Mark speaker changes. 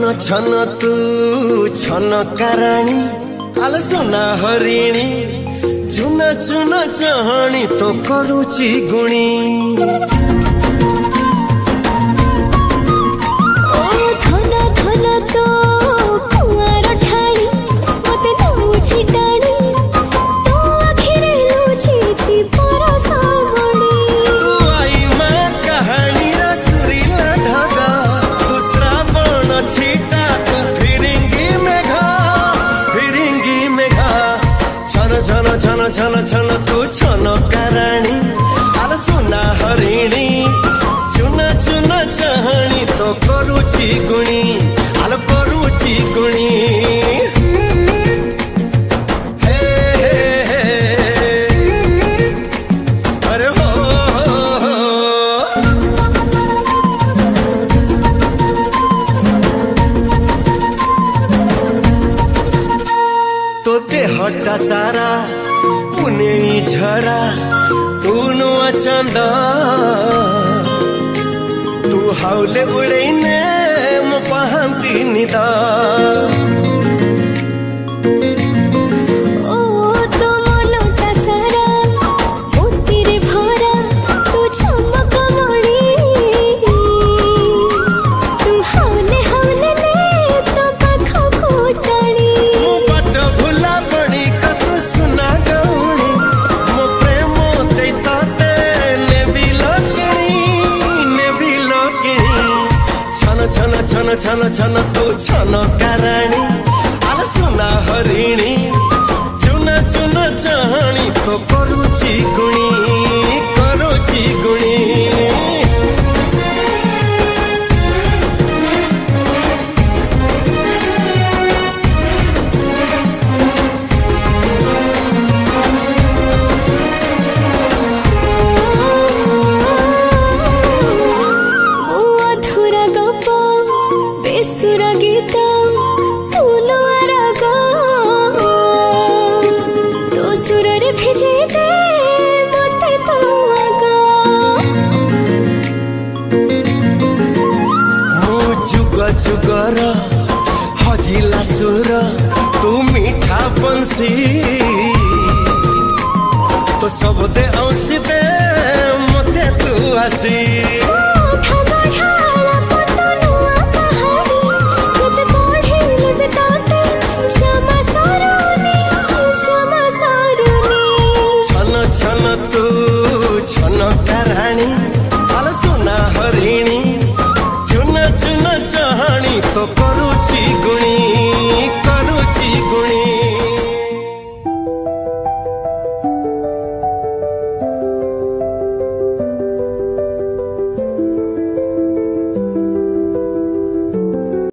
Speaker 1: छन तू छन कराणी आल सोना हरिणी चुना चुना चाहणी तो करुची गुणी छन छन छन तू छन कराणी आल सोना हरिणी चुना चुना चाहणी तो करुची गुणी आल करुची गुणी अरे हो तो देहटा सारा पुने झरा तू नुआ चंदा तू हाउले उड़ैने मो पहंती निदा छन छन छन छन तू छन कराणी आल सोना हरिणी चुना चुना चाहणी तो करुची गुणी करुची गुणी
Speaker 2: सुर गीत तू राग तो सुर रे भेजे दे मते तो आग
Speaker 1: मो जुग जुगर हजिला सुर तू मीठा बंसी तो सब दे औसी दे मते तू हसी